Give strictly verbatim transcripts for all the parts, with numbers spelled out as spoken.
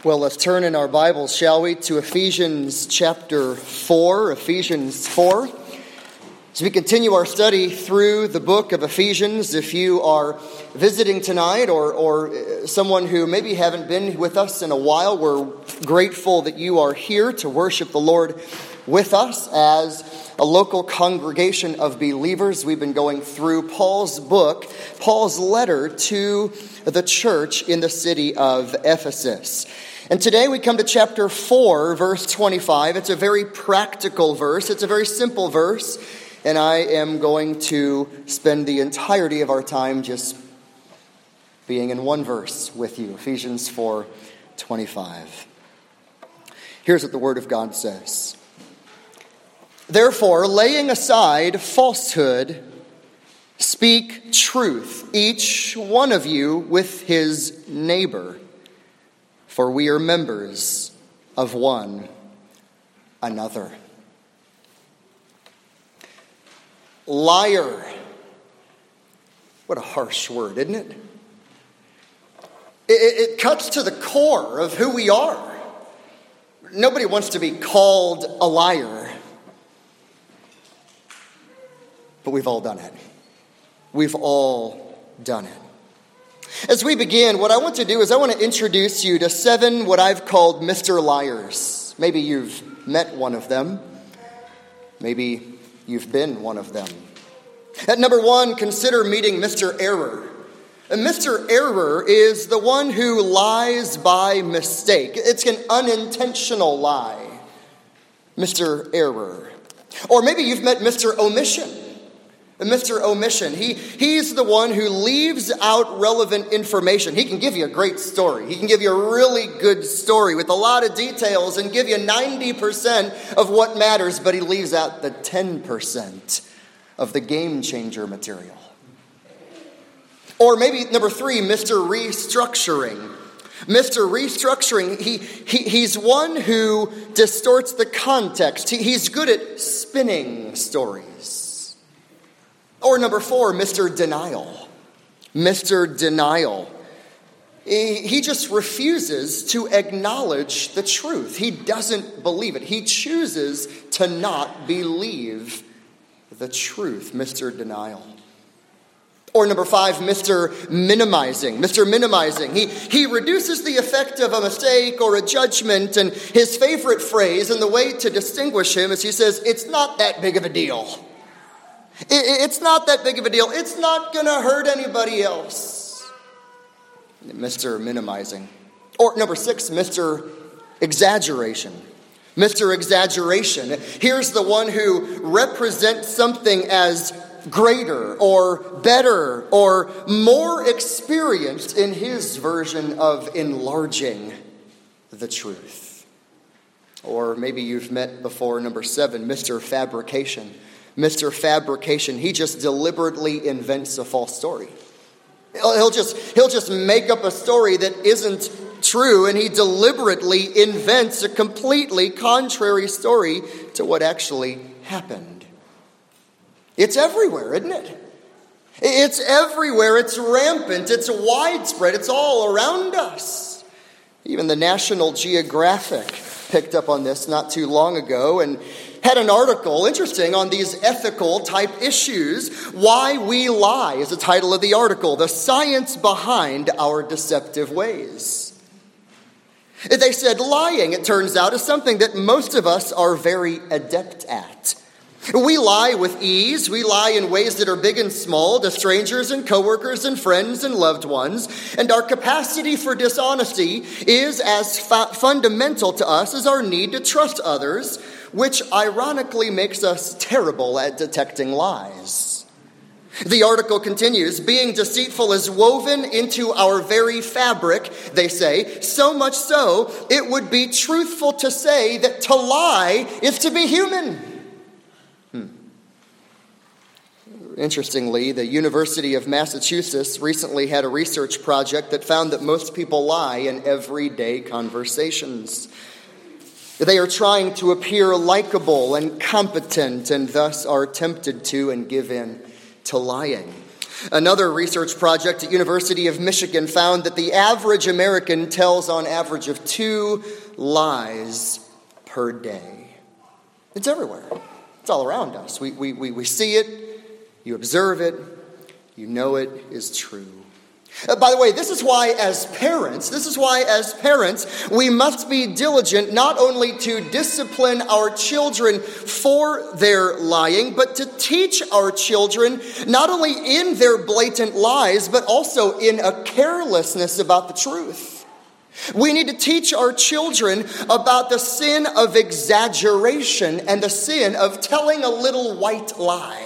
Well, let's turn in our Bibles, shall we, to Ephesians chapter four, Ephesians four. As we continue our study through the book of Ephesians, if you are visiting tonight or, or someone who maybe haven't been with us in a while, we're grateful that you are here to worship the Lord with us as a local congregation of believers. We've been going through Paul's book, Paul's letter to the church in the city of Ephesus. And today we come to chapter four, verse twenty-five. It's a very practical verse. It's a very simple verse. And I am going to spend the entirety of our time just being in one verse with you. Ephesians four twenty-five. Here's what the Word of God says. Therefore, laying aside falsehood, speak truth, each one of you with his neighbor. For we are members of one another. Liar. What a harsh word, isn't it? It, it cuts to the core of who we are. Nobody wants to be called a liar. But we've all done it. We've all done it. As we begin, what I want to do is I want to introduce you to seven what I've called Mister Liars. Maybe you've met one of them. Maybe you've been one of them. At number one, consider meeting Mister Error. And Mister Error is the one who lies by mistake. It's an unintentional lie. Mister Error. Or maybe you've met Mister Omission. Mister Omission, he, he's the one who leaves out relevant information. He can give you a great story. He can give you a really good story with a lot of details and give you ninety percent of what matters, but he leaves out the ten percent of the game changer material. Or maybe number three, Mister Restructuring. Mister Restructuring, he, he he's one who distorts the context. He, he's good at spinning stories. Or number four, Mister Denial. Mister Denial. He just refuses to acknowledge the truth. He doesn't believe it. He chooses to not believe the truth. Mister Denial. Or number five, Mister Minimizing. Mister Minimizing. He, he reduces the effect of a mistake or a judgment, and his favorite phrase and the way to distinguish him is he says, it's not that big of a deal. It's not that big of a deal. It's not going to hurt anybody else. Mister Minimizing. Or number six, Mister Exaggeration. Mister Exaggeration. Here's the one who represents something as greater or better or more experienced in his version of enlarging the truth. Or maybe you've met before, number seven, Mister Fabrication. Mister Fabrication, he just deliberately invents a false story. He'll, he'll just he'll just make up a story that isn't true, and he deliberately invents a completely contrary story to what actually happened. It's everywhere, isn't it? It's everywhere. It's rampant. It's widespread. It's all around us. Even the National Geographic picked up on this not too long ago and had an article, interesting, on these ethical type issues. Why We Lie is the title of the article. The science behind our deceptive ways. They said lying, it turns out, is something that most of us are very adept at. We lie with ease. We lie in ways that are big and small to strangers and coworkers and friends and loved ones. And our capacity for dishonesty is as fa- fundamental to us as our need to trust others, which ironically makes us terrible at detecting lies. The article continues, being deceitful is woven into our very fabric, they say, so much so it would be truthful to say that to lie is to be human. Hmm. Interestingly, the University of Massachusetts recently had a research project that found that most people lie in everyday conversations. They are trying to appear likable and competent and thus are tempted to and give in to lying. Another research project at University of Michigan found that the average American tells on average of two lies per day. It's everywhere. It's all around us. We, we, we, we see it, you observe it, you know it is true. Uh, by the way, this is why as parents, this is why as parents, we must be diligent not only to discipline our children for their lying, but to teach our children not only in their blatant lies, but also in a carelessness about the truth. We need to teach our children about the sin of exaggeration and the sin of telling a little white lie.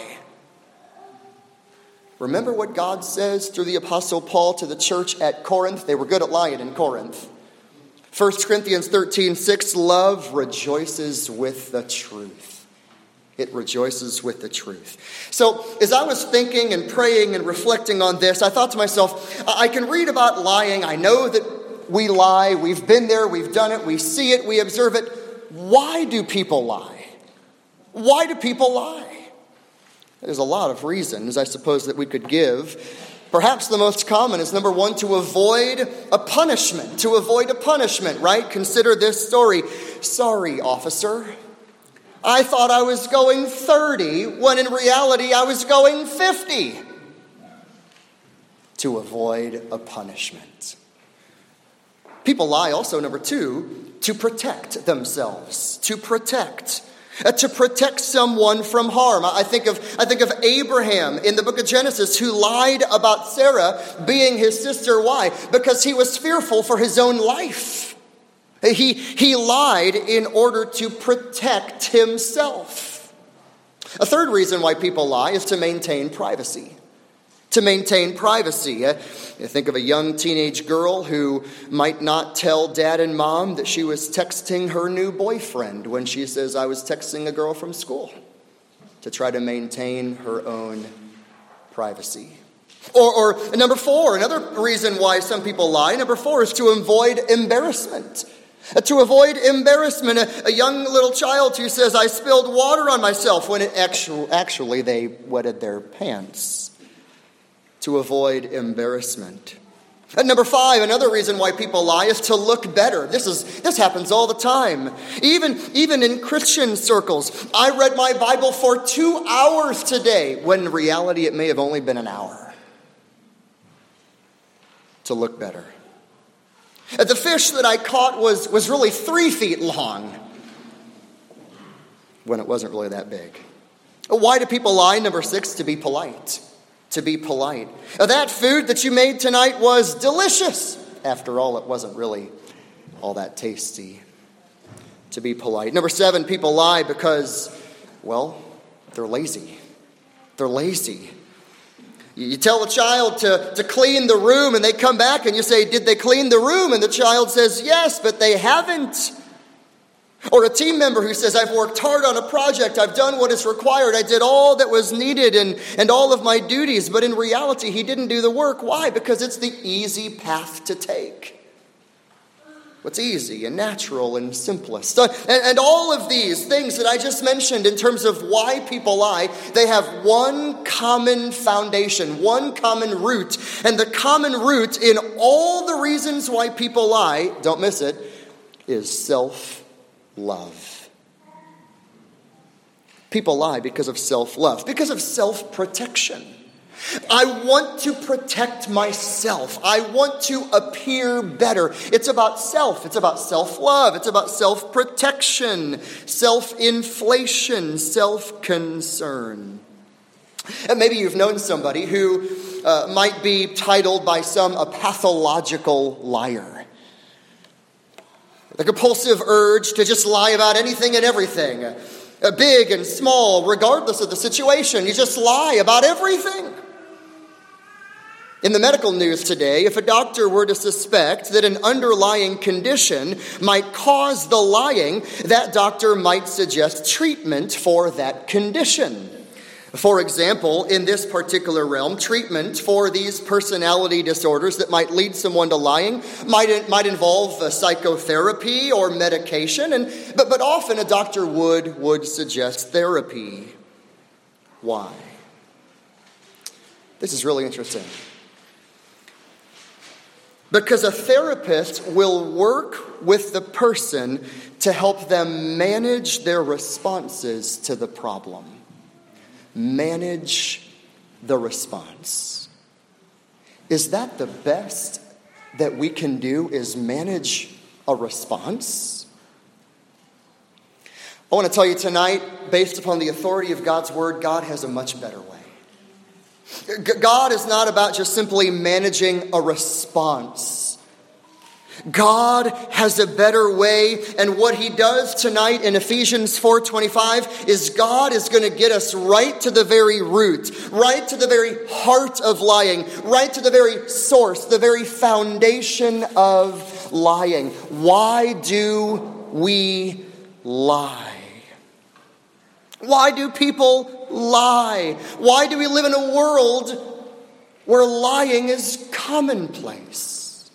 Remember what God says through the Apostle Paul to the church at Corinth? They were good at lying in Corinth. First Corinthians thirteen six, love rejoices with the truth. It rejoices with the truth. So as I was thinking and praying and reflecting on this, I thought to myself, I can read about lying. I know that we lie. We've been there. We've done it. We see it. We observe it. Why do people lie? Why do people lie? There's a lot of reasons, I suppose, that we could give. Perhaps the most common is, number one, to avoid a punishment. To avoid a punishment, right? Consider this story. Sorry, officer. I thought I was going thirty, when in reality I was going fifty. To avoid a punishment. People lie also, number two, to protect themselves. To protect Uh, to protect someone from harm. I think of I think of Abraham in the book of Genesis, who lied about Sarah being his sister. Why? Because he was fearful for his own life. He, he lied in order to protect himself. A third reason why people lie is to maintain privacy. To maintain privacy. Uh, you think of a young teenage girl who might not tell dad and mom that she was texting her new boyfriend when she says, I was texting a girl from school, to try to maintain her own privacy. Or, or number four, another reason why some people lie, number four is to avoid embarrassment. Uh, to avoid embarrassment, a, a young little child who says, I spilled water on myself, when it actual, actually they wetted their pants. To avoid embarrassment. And number five, another reason why people lie is to look better. This is this happens all the time. Even, even in Christian circles. I read my Bible for two hours today, when in reality it may have only been an hour. To look better. The fish that I caught was, was really three feet long, when it wasn't really that big. Why do people lie? Number six, to be polite. To be polite. That food that you made tonight was delicious. After all, it wasn't really all that tasty. To be polite. Number seven, people lie because, well, they're lazy. They're lazy. You tell a child to, to clean the room, and they come back and you say, did they clean the room? And the child says, yes, but they haven't. Or a team member who says, I've worked hard on a project, I've done what is required, I did all that was needed and, and all of my duties, but in reality he didn't do the work. Why? Because it's the easy path to take. What's easy and natural and simplest. And, and all of these things that I just mentioned in terms of why people lie, they have one common foundation, one common root. And the common root in all the reasons why people lie, don't miss it, is self love. People lie because of self-love, because of self-protection. I want to protect myself. I want to appear better. It's about self. It's about self-love. It's about self-protection, self-inflation, self-concern. And maybe you've known somebody who uh, might be titled by some a pathological liar. The compulsive urge to just lie about anything and everything, uh, big and small, regardless of the situation. You just lie about everything. In the medical news today, if a doctor were to suspect that an underlying condition might cause the lying, that doctor might suggest treatment for that condition. For example, in this particular realm, treatment for these personality disorders that might lead someone to lying might, might involve uh, psychotherapy or medication, and but, but often a doctor would, would suggest therapy. Why? This is really interesting. Because a therapist will work with the person to help them manage their responses to the problem. Manage the response. Is that the best that we can do, is manage a response? I want to tell you tonight, based upon the authority of God's word, God has a much better way. God is not about just simply managing a response. God has a better way, and what he does tonight in Ephesians four twenty-five is God is going to get us right to the very root, right to the very heart of lying, right to the very source, the very foundation of lying. Why do we lie? Why do people lie? Why do we live in a world where lying is commonplace?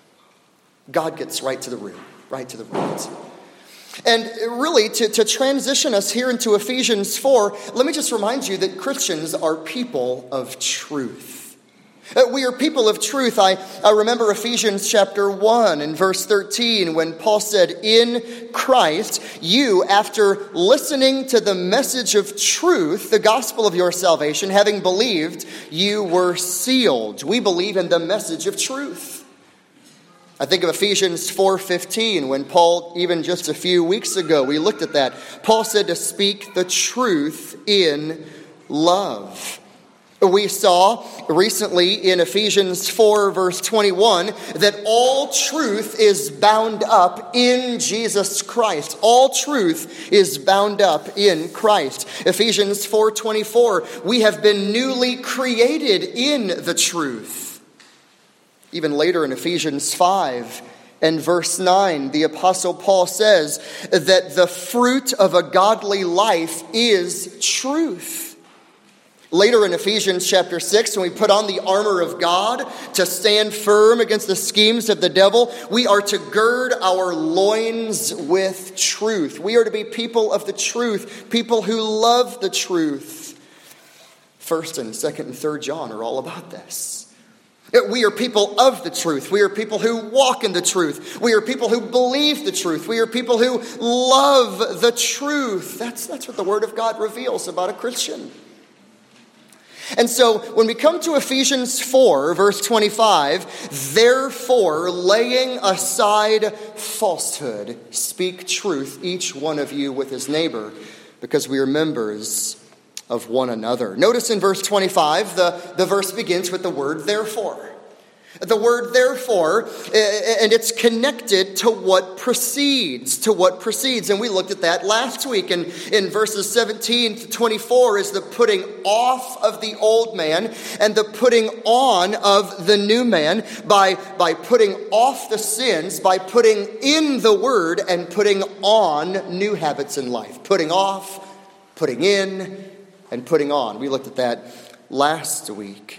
God gets right to the root, right to the root. And really, to, to transition us here into Ephesians four, let me just remind you that Christians are people of truth. We are people of truth. I, I remember Ephesians chapter one and verse thirteen when Paul said, in Christ, you, after listening to the message of truth, the gospel of your salvation, having believed, you were sealed. We believe in the message of truth. I think of Ephesians four fifteen when Paul, even just a few weeks ago, we looked at that. Paul said to speak the truth in love. We saw recently in Ephesians four verse twenty-one that all truth is bound up in Jesus Christ. All truth is bound up in Christ. Ephesians four twenty-four, we have been newly created in the truth. Even later in Ephesians five and verse nine, the Apostle Paul says that the fruit of a godly life is truth. Later in Ephesians chapter six, when we put on the armor of God to stand firm against the schemes of the devil, we are to gird our loins with truth. We are to be people of the truth, people who love the truth. First and second and third John are all about this. We are people of the truth. We are people who walk in the truth. We are people who believe the truth. We are people who love the truth. That's, that's what the Word of God reveals about a Christian. And so when we come to Ephesians four, verse twenty-five, therefore, laying aside falsehood, speak truth, each one of you with his neighbor, because we are members of one another. Notice in verse twenty-five, the, the verse begins with the word therefore. The word therefore, and it's connected to what precedes, to what precedes. And we looked at that last week. And in verses seventeen to twenty-four is the putting off of the old man and the putting on of the new man by, by putting off the sins, by putting in the word and putting on new habits in life. Putting off, putting in, and putting on. We looked at that last week.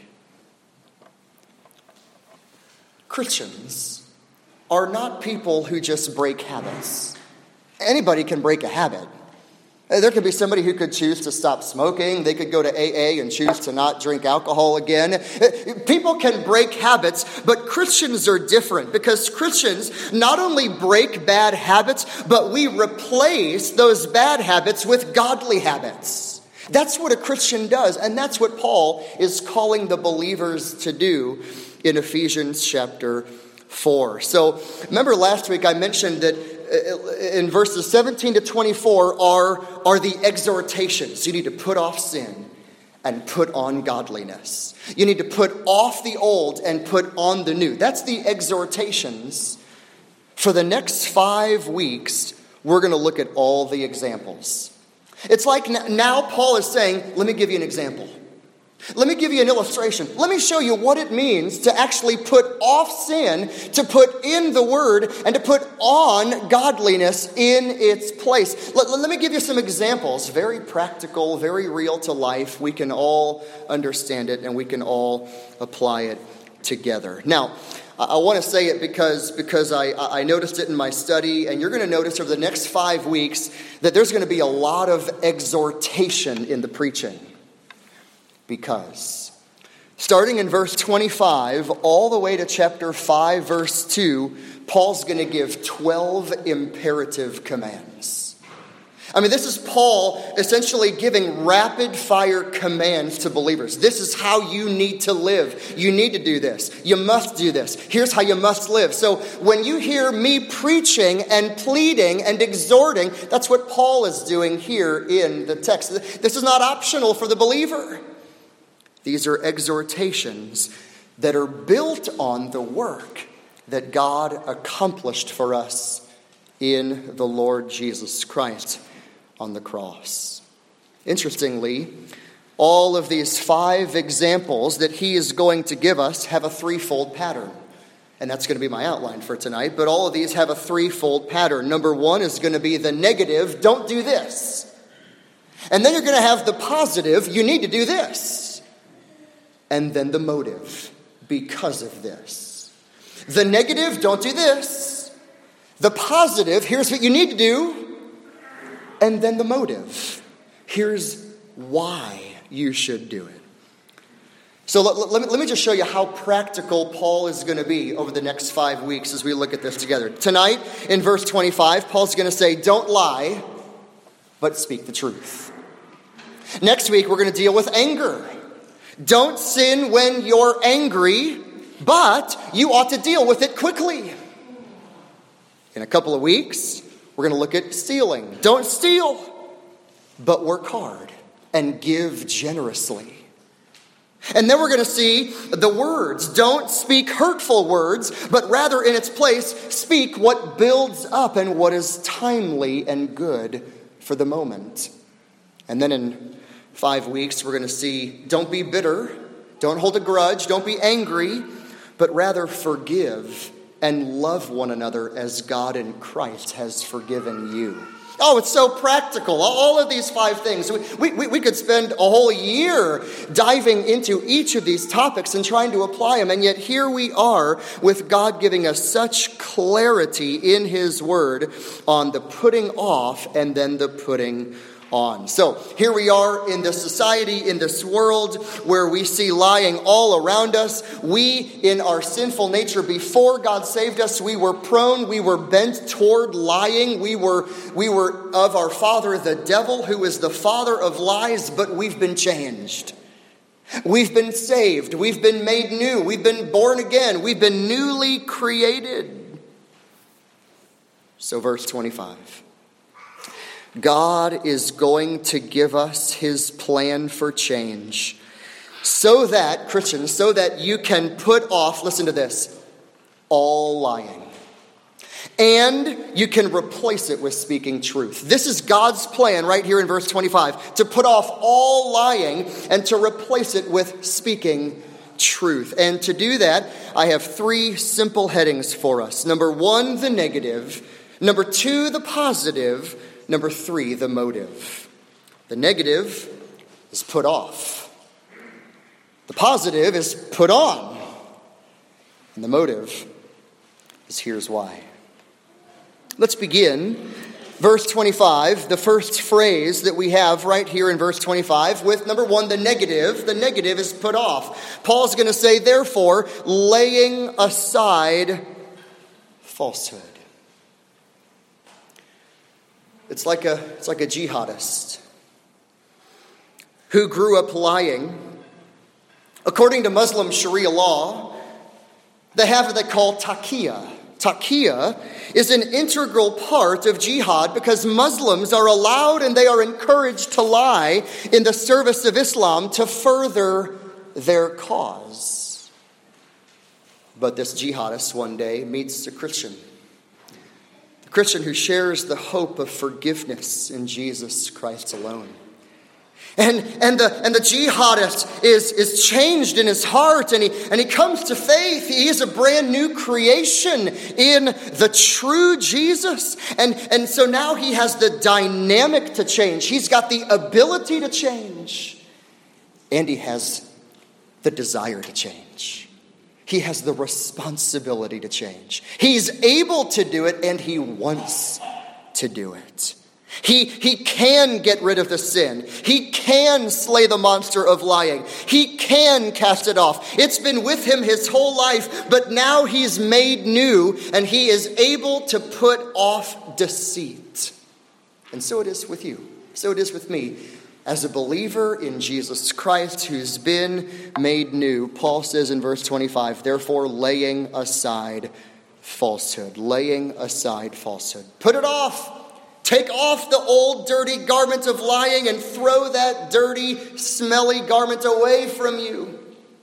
Christians are not people who just break habits. Anybody can break a habit. There could be somebody who could choose to stop smoking. They could go to A A and choose to not drink alcohol again. People can break habits, but Christians are different because Christians not only break bad habits, but we replace those bad habits with godly habits. That's what a Christian does, and that's what Paul is calling the believers to do in Ephesians chapter four. So remember last week I mentioned that in verses seventeen to twenty-four are, are the exhortations. You need to put off sin and put on godliness. You need to put off the old and put on the new. That's the exhortations. For the next five weeks, we're going to look at all the examples. It's like now Paul is saying, let me give you an example. Let me give you an illustration. Let me show you what it means to actually put off sin, to put in the word, and to put on godliness in its place. Let, let me give you some examples, very practical, very real to life. We can all understand it and we can all apply it together. Now, I want to say it because, because I, I noticed it in my study, and you're going to notice over the next five weeks that there's going to be a lot of exhortation in the preaching. Because Starting in verse twenty-five, all the way to chapter five, verse two, Paul's going to give twelve imperative commands. I mean, this is Paul essentially giving rapid-fire commands to believers. This is how you need to live. You need to do this. You must do this. Here's how you must live. So when you hear me preaching and pleading and exhorting, that's what Paul is doing here in the text. This is not optional for the believer. These are exhortations that are built on the work that God accomplished for us in the Lord Jesus Christ on the cross. Interestingly, all of these five examples that he is going to give us have a threefold pattern. And that's going to be my outline for tonight. But all of these have a threefold pattern. Number one is going to be the negative, don't do this. And then you're going to have the positive, you need to do this. And then the motive, because of this. The negative, don't do this. The positive, here's what you need to do. And then the motive, here's why you should do it. So let, let, me, let me just show you how practical Paul is going to be over the next five weeks as we look at this together. Tonight, in verse twenty-five, Paul's going to say, don't lie, but speak the truth. Next week, we're going to deal with anger. Don't sin when you're angry, but you ought to deal with it quickly. In a couple of weeks, we're going to look at stealing. Don't steal, but work hard and give generously. And then we're going to see the words. Don't speak hurtful words, but rather in its place, speak what builds up and what is timely and good for the moment. And then in five weeks, we're going to see, don't be bitter, don't hold a grudge, don't be angry, but rather forgive and love one another as God in Christ has forgiven you. Oh, it's so practical. All of these five things. We, we, we could spend a whole year diving into each of these topics and trying to apply them. And yet here we are with God giving us such clarity in his word on the putting off and then the putting on. So here we are in this society, in this world where we see lying all around us. We, in our sinful nature, before God saved us, we were prone, we were bent toward lying. We were, we were of our father, the devil, who is the father of lies, but we've been changed. We've been saved. We've been made new. We've been born again. We've been newly created. So verse twenty-five. God is going to give us his plan for change so that, Christians, so that you can put off, listen to this, all lying. And you can replace it with speaking truth. This is God's plan right here in verse twenty-five, to put off all lying and to replace it with speaking truth. And to do that, I have three simple headings for us. Number one, the negative. Number two, the positive. Number three, the motive. The negative is put off. The positive is put on. And the motive is here's why. Let's begin verse twenty-five, the first phrase that we have right here in verse twenty-five, with number one, the negative. The negative is put off. Paul's going to say, therefore, laying aside falsehood. It's like a, it's like a jihadist who grew up lying. According to Muslim Sharia law, they have what they call taqiyya. Taqiyya is an integral part of jihad because Muslims are allowed and they are encouraged to lie in the service of Islam to further their cause. But this jihadist one day meets a Christian. Christian who shares the hope of forgiveness in Jesus Christ alone. And, and, the, and the jihadist is, is changed in his heart, and he, and he comes to faith. He is a brand new creation in the true Jesus. And, and so now he has the dynamic to change. He's got the ability to change. And he has the desire to change. He has the responsibility to change. He's able to do it, and he wants to do it. He, he can get rid of the sin. He can slay the monster of lying. He can cast it off. It's been with him his whole life, but now he's made new and he is able to put off deceit. And so it is with you. So it is with me. As a believer in Jesus Christ who's been made new, Paul says in verse twenty-five, therefore laying aside falsehood, laying aside falsehood. Put it off. Take off the old dirty garment of lying and throw that dirty, smelly garment away from you.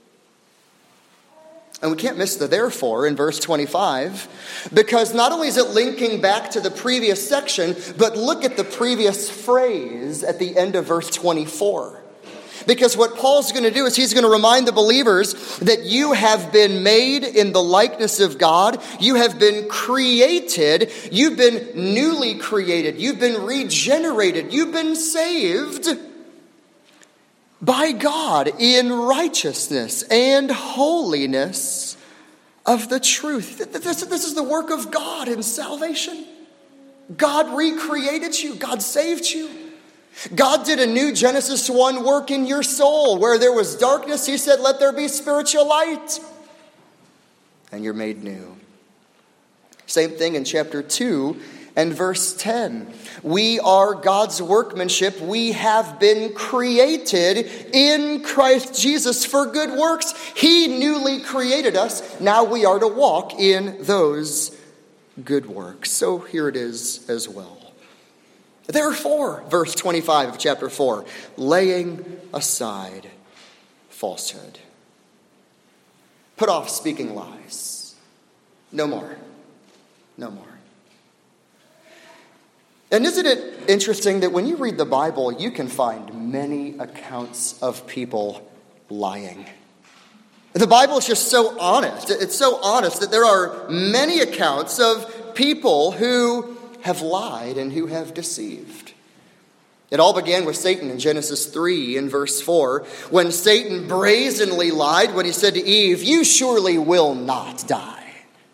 And we can't miss the therefore in verse twenty-five, because not only is it linking back to the previous section, but look at the previous phrase at the end of verse twenty-four. Because what Paul's going to do is he's going to remind the believers that you have been made in the likeness of God. You have been created. You've been newly created. You've been regenerated. You've been saved by God in righteousness and holiness of the truth. This, this is the work of God in salvation. God recreated you. God saved you. God did a new Genesis one work in your soul. Where there was darkness, he said, let there be spiritual light. And you're made new. Same thing in chapter two and verse ten. We are God's workmanship. We have been created in Christ Jesus for good works. He newly created us. Now we are to walk in those good works. So here it is as well. Therefore, verse twenty-five of chapter four, laying aside falsehood. Put off speaking lies. No more. No more. And isn't it interesting that when you read the Bible, you can find many accounts of people lying? The Bible is just so honest. It's so honest that there are many accounts of people who have lied and who have deceived. It all began with Satan in Genesis three in verse four, when Satan brazenly lied when he said to Eve, you surely will not die.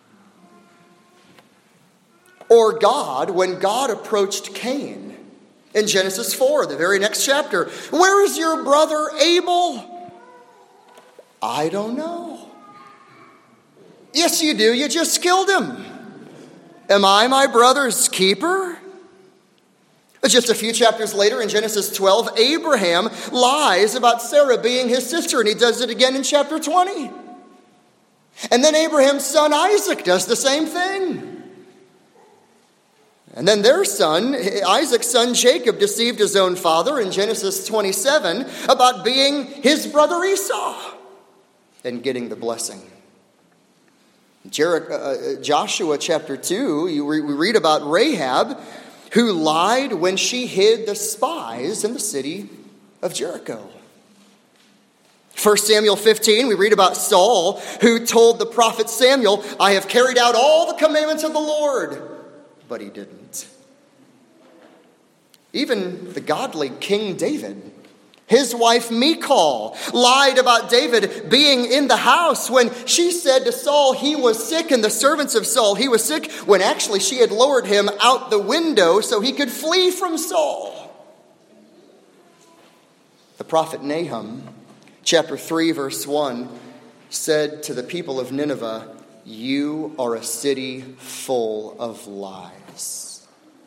Or God, when God approached Cain in Genesis four, the very next chapter, where is your brother Abel? I don't know. Yes, you do. You just killed him. Am I my brother's keeper? Just a few chapters later in Genesis twelve, Abraham lies about Sarah being his sister, and he does it again in chapter twenty. And then Abraham's son Isaac does the same thing. And then their son, Isaac's son Jacob, deceived his own father in Genesis twenty-seven about being his brother Esau and getting the blessing. Jericho, uh, Joshua chapter two, you re- we read about Rahab, who lied when she hid the spies in the city of Jericho. First Samuel fifteen, we read about Saul, who told the prophet Samuel, I have carried out all the commandments of the Lord. But he didn't. Even the godly King David, his wife Michal, lied about David being in the house when she said to Saul he was sick, and the servants of Saul he was sick, when actually she had lowered him out the window so he could flee from Saul. The prophet Nahum, chapter three, verse one, said to the people of Nineveh, you are a city full of lies.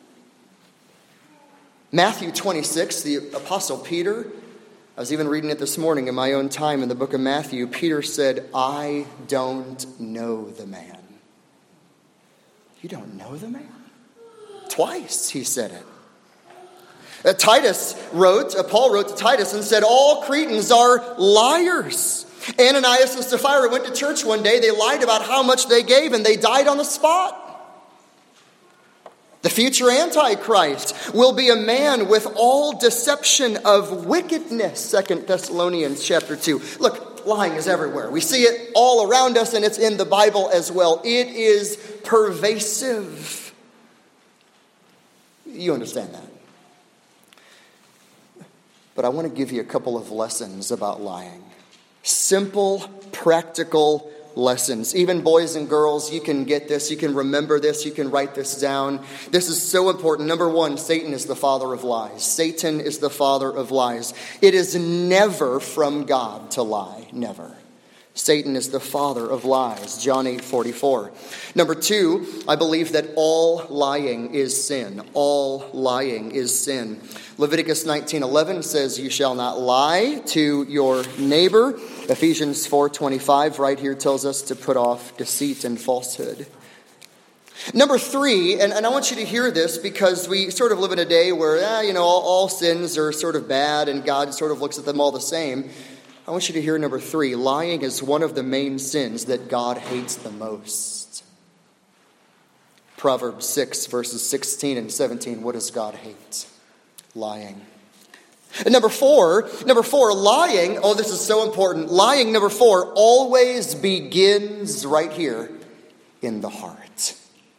Matthew twenty-six, the apostle Peter, I was even reading it this morning in my own time in the book of Matthew. Peter said, I don't know the man. You don't know the man? Twice he said it. Uh, Titus wrote, uh, Paul wrote to Titus and said, all Cretans are liars. Ananias and Sapphira went to church one day. They lied about how much they gave and they died on the spot. The future Antichrist will be a man with all deception of wickedness, Second Thessalonians chapter two. Look, lying is everywhere. We see it all around us, and it's in the Bible as well. It is pervasive. You understand that. But I want to give you a couple of lessons about lying. Simple, practical lessons. Even boys and girls, you can get this, you can remember this, you can write this down. This is so important. Number one, Satan is the father of lies. Satan is the father of lies. It is never from God to lie. Never. Satan is the father of lies. John eight forty-four. Number two, I believe that all lying is sin. All lying is sin. Leviticus nineteen eleven says, "You shall not lie to your neighbor." Ephesians four twenty-five right here tells us to put off deceit and falsehood. Number three, and, and I want you to hear this because we sort of live in a day where, eh, you know, all, all sins are sort of bad and God sort of looks at them all the same. I want you to hear number three. Lying is one of the main sins that God hates the most. Proverbs six, verses sixteen and seventeen. What does God hate? Lying. And number four, number four, lying. Oh, this is so important. Lying, number four, always begins right here in the heart.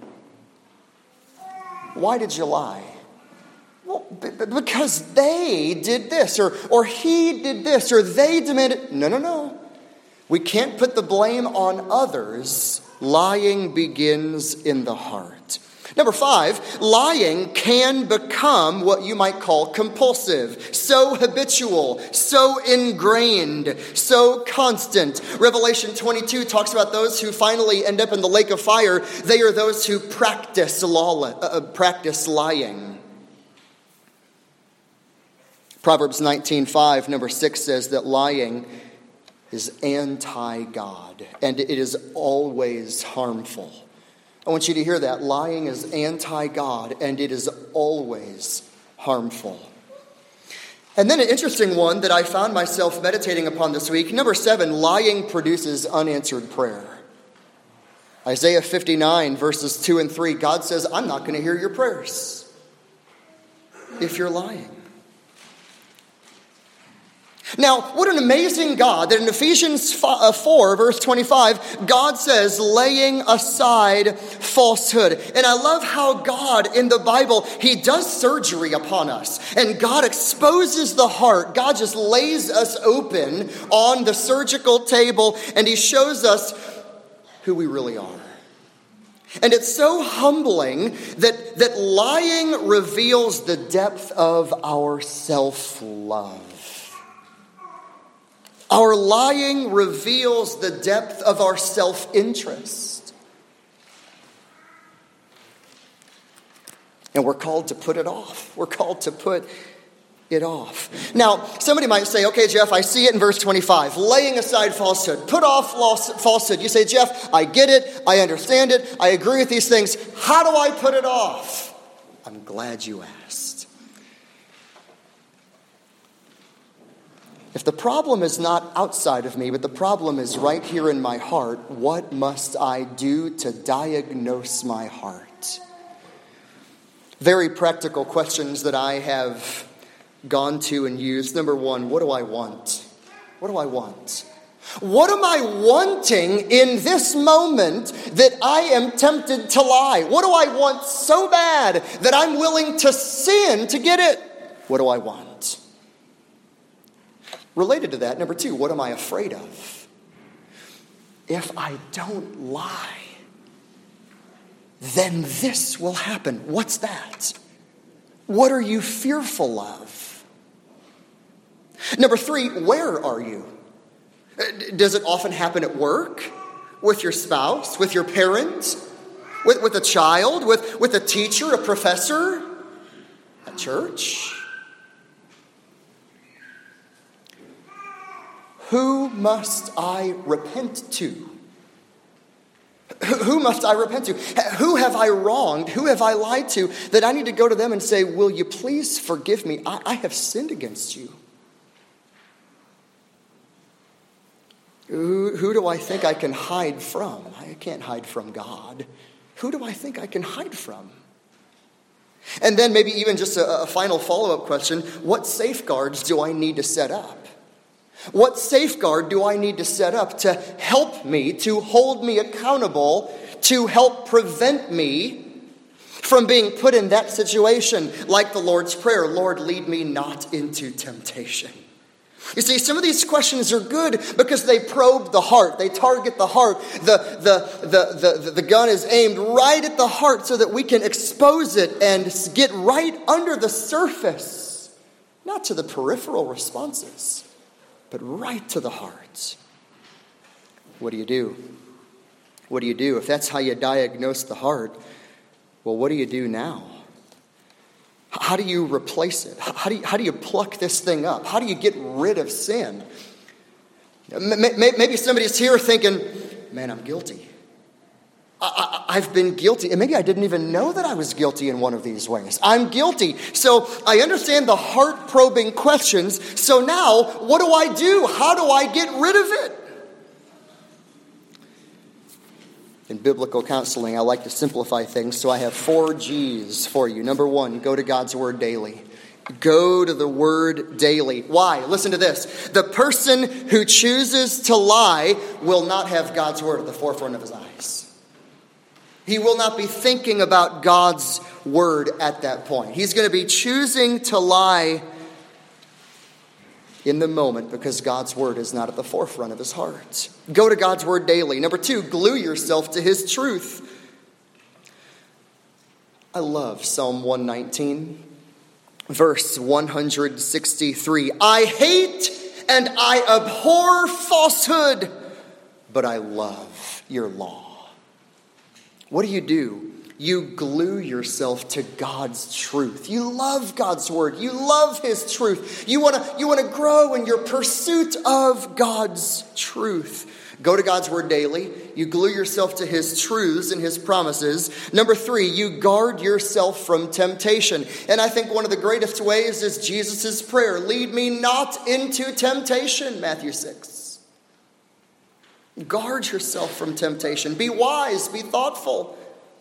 Why did you lie? Well, because they did this, or, or he did this, or they demanded. No, no, no. We can't put the blame on others. Lying begins in the heart. Number five, lying can become what you might call compulsive, so habitual, so ingrained, so constant. Revelation twenty-two talks about those who finally end up in the lake of fire. They are those who practice lawless, uh, practice lying. Proverbs nineteen five, number six says that lying is anti-God, and it is always harmful. I want you to hear that. Lying is anti-God, and it is always harmful. And then an interesting one that I found myself meditating upon this week. Number seven, lying produces unanswered prayer. Isaiah fifty-nine, verses two and three, God says, I'm not going to hear your prayers if you're lying. Now, what an amazing God that in Ephesians four, verse twenty-five, God says, laying aside falsehood. And I love how God in the Bible, he does surgery upon us. And God exposes the heart. God just lays us open on the surgical table and he shows us who we really are. And it's so humbling that, that lying reveals the depth of our self-love. Our lying reveals the depth of our self-interest. And we're called to put it off. We're called to put it off. Now, somebody might say, okay, Jeff, I see it in verse twenty-five. Laying aside falsehood. Put off falsehood. You say, Jeff, I get it. I understand it. I agree with these things. How do I put it off? I'm glad you asked. If the problem is not outside of me, but the problem is right here in my heart, what must I do to diagnose my heart? Very practical questions that I have gone to and used. Number one, what do I want? What do I want? What am I wanting in this moment that I am tempted to lie? What do I want so bad that I'm willing to sin to get it? What do I want? Related to that, number two, what am I afraid of? If I don't lie, then this will happen. What's that? What are you fearful of? Number three, where are you? Does it often happen at work? With your spouse? With your parent? With, with a child? With, with a teacher? A professor? At church? Who must I repent to? Who must I repent to? Who have I wronged? Who have I lied to that I need to go to them and say, will you please forgive me? I, I have sinned against you. Who, who do I think I can hide from? I can't hide from God. Who do I think I can hide from? And then maybe even just a, a final follow-up question. What safeguards do I need to set up? What safeguard do I need to set up to help me, to hold me accountable, to help prevent me from being put in that situation like the Lord's Prayer, Lord, lead me not into temptation. You see, some of these questions are good because they probe the heart. They target the heart. The, the, the, the, the gun is aimed right at the heart so that we can expose it and get right under the surface. Not to the peripheral responses, but right to the heart. What do you do? What do you do? If that's how you diagnose the heart, well, what do you do now? How do you replace it? How do you, how do you pluck this thing up? How do you get rid of sin? Maybe somebody's here thinking, man, I'm guilty. I, I, I've been guilty. And maybe I didn't even know that I was guilty in one of these ways. I'm guilty. So I understand the heart-probing questions. So now, what do I do? How do I get rid of it? In biblical counseling, I like to simplify things, so I have four G's for you. Number one, go to God's Word daily. Go to the Word daily. Why? Listen to this. The person who chooses to lie will not have God's Word at the forefront of his eyes. He will not be thinking about God's Word at that point. He's going to be choosing to lie in the moment because God's Word is not at the forefront of his heart. Go to God's Word daily. Number two, glue yourself to His truth. I love Psalm one nineteen, verse one hundred sixty-three. I hate and I abhor falsehood, but I love your law. What do you do? You glue yourself to God's truth. You love God's Word. You love His truth. You want to you want to grow in your pursuit of God's truth. Go to God's Word daily. You glue yourself to His truths and His promises. Number three, you guard yourself from temptation. And I think one of the greatest ways is Jesus' prayer. Lead me not into temptation, Matthew six. Guard yourself from temptation. Be wise. Be thoughtful.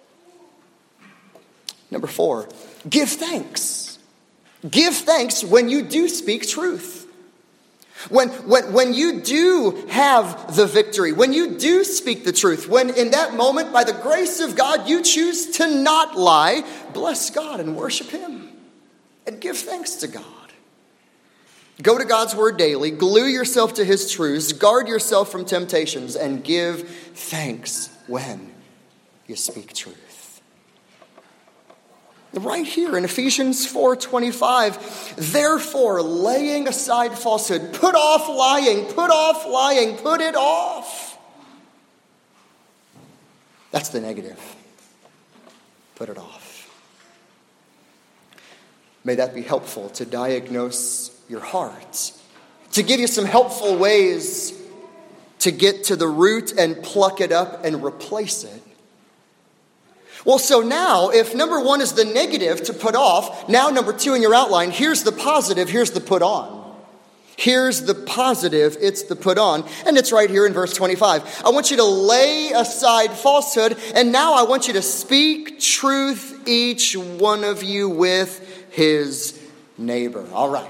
Number four, give thanks. Give thanks when you do speak truth. When, when, when you do have the victory, when you do speak the truth, when in that moment, by the grace of God, you choose to not lie, bless God and worship Him and give thanks to God. Go to God's Word daily, glue yourself to His truths, guard yourself from temptations, and give thanks when you speak truth. Right here in Ephesians four twenty-five, therefore, laying aside falsehood, put off lying, put off lying, put it off. That's the negative. Put it off. May that be helpful to diagnose your heart, to give you some helpful ways to get to the root and pluck it up and replace it. Well, so now, if number one is the negative to put off, now number two in your outline, here's the positive, here's the put on. Here's the positive, it's the put on. And it's right here in verse twenty-five. I want you to lay aside falsehood, and now I want you to speak truth, each one of you, with his neighbor. All right.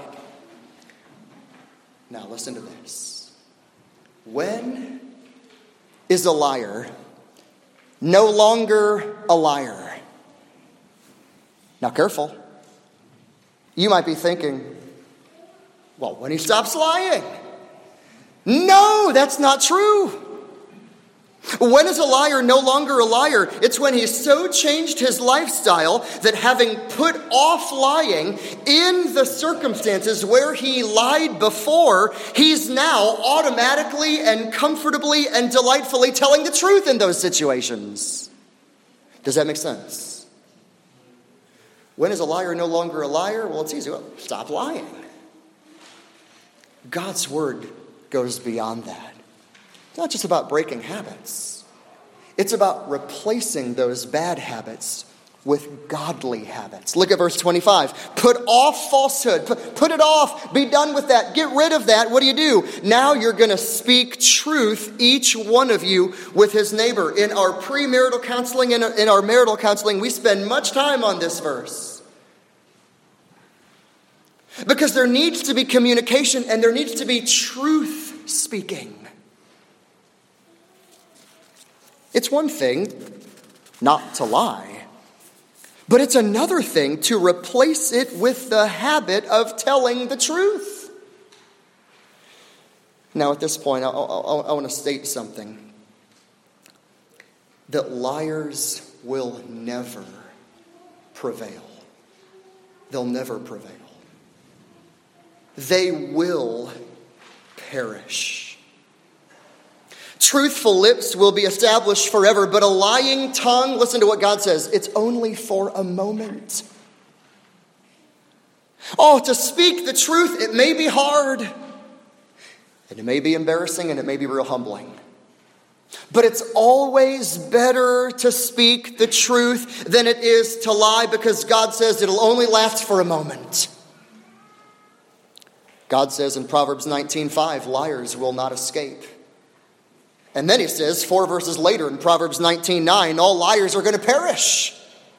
Now listen to this. When is a liar no longer a liar? Now, careful. You might be thinking, well, when he stops lying. No, that's not true. When is a liar no longer a liar? It's when he's so changed his lifestyle that having put off lying in the circumstances where he lied before, he's now automatically and comfortably and delightfully telling the truth in those situations. Does that make sense? When is a liar no longer a liar? Well, it's easy. Well, stop lying. God's Word goes beyond that. It's not just about breaking habits. It's about replacing those bad habits with godly habits. Look at verse twenty-five. Put off falsehood. Put, put it off. Be done with that. Get rid of that. What do you do? Now you're going to speak truth, each one of you, with his neighbor. In our premarital counseling and in our marital counseling, we spend much time on this verse. Because there needs to be communication and there needs to be truth speaking. It's one thing not to lie, but it's another thing to replace it with the habit of telling the truth. Now, at this point, I, I, I want to state something. That liars will never prevail. They'll never prevail. They will perish. Truthful lips will be established forever, but a lying tongue, listen to what God says, it's only for a moment. Oh, to speak the truth, it may be hard, and it may be embarrassing, and it may be real humbling. But it's always better to speak the truth than it is to lie, because God says it'll only last for a moment. God says in Proverbs nineteen five, liars will not escape. And then he says, four verses later in Proverbs nineteen nine, all liars are going to perish.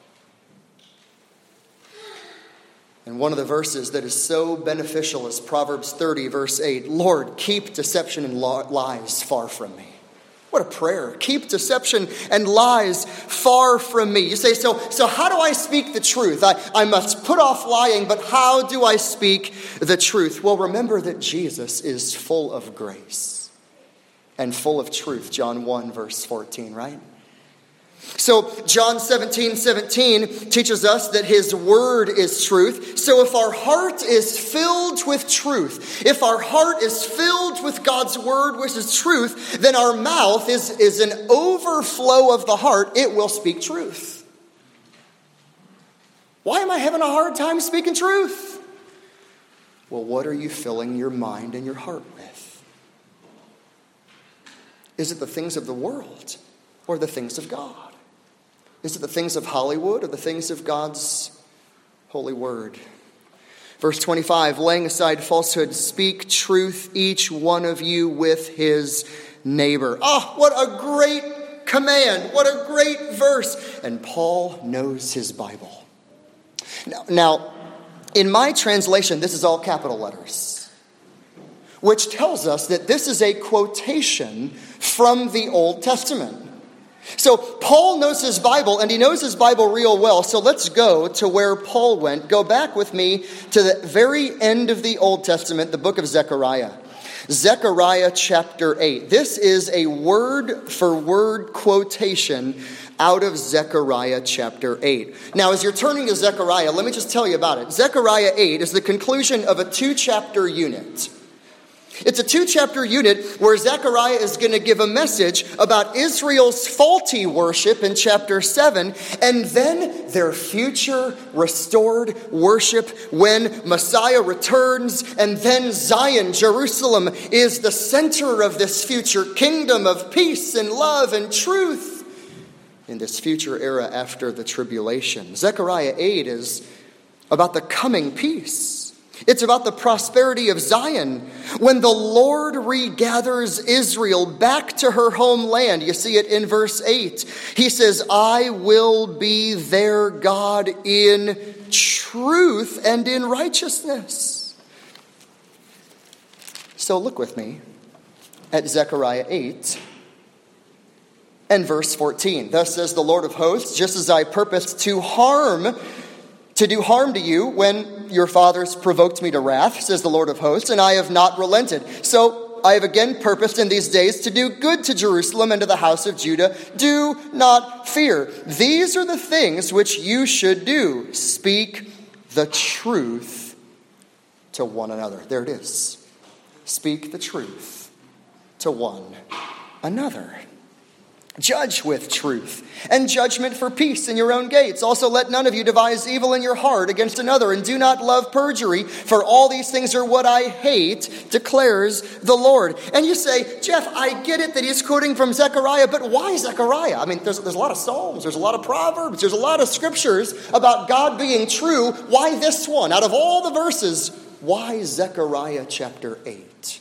And one of the verses that is so beneficial is Proverbs thirty, verse eight. Lord, keep deception and lies far from me. What a prayer. Keep deception and lies far from me. You say, so, so how do I speak the truth? I, I must put off lying, but how do I speak the truth? Well, remember that Jesus is full of grace and full of truth. John one, verse fourteen, right? So John seventeen seventeen teaches us that his word is truth. So if our heart is filled with truth, if our heart is filled with God's word, which is truth, then our mouth is, is an overflow of the heart. It will speak truth. Why am I having a hard time speaking truth? Well, what are you filling your mind and your heart with? Is it the things of the world or the things of God? Is it the things of Hollywood or the things of God's holy word? Verse twenty-five, laying aside falsehood, speak truth, each one of you with his neighbor. Oh, what a great command. What a great verse. And Paul knows his Bible. Now, now, in my translation, this is all capital letters, which tells us that this is a quotation from the Old Testament. So Paul knows his Bible, and he knows his Bible real well. So let's go to where Paul went. Go back with me to the very end of the Old Testament, the book of Zechariah. Zechariah chapter eight. This is a word-for-word quotation out of Zechariah chapter eight. Now, as you're turning to Zechariah, let me just tell you about it. Zechariah eight is the conclusion of a two-chapter unit. It's a two-chapter unit where Zechariah is going to give a message about Israel's faulty worship in chapter seven, and then their future restored worship when Messiah returns, and then Zion, Jerusalem, is the center of this future kingdom of peace and love and truth in this future era after the tribulation. Zechariah eight is about the coming peace. It's about the prosperity of Zion. When the Lord regathers Israel back to her homeland, you see it in verse eight. He says, I will be their God in truth and in righteousness. So look with me at Zechariah eight and verse fourteen. Thus says the Lord of hosts, just as I purposed to harm To do harm to you when your fathers provoked me to wrath, says the Lord of hosts, and I have not relented. So I have again purposed in these days to do good to Jerusalem and to the house of Judah. Do not fear. These are the things which you should do. Speak the truth to one another. There it is. Speak the truth to one another. Judge with truth and judgment for peace in your own gates. Also let none of you devise evil in your heart against another, and do not love perjury, for all these things are what I hate, declares the Lord. And you say, Jeff, I get it that he's quoting from Zechariah, but why Zechariah? I mean, there's, there's a lot of Psalms, there's a lot of Proverbs, there's a lot of scriptures about God being true. Why this one? Out of all the verses, why Zechariah chapter eight?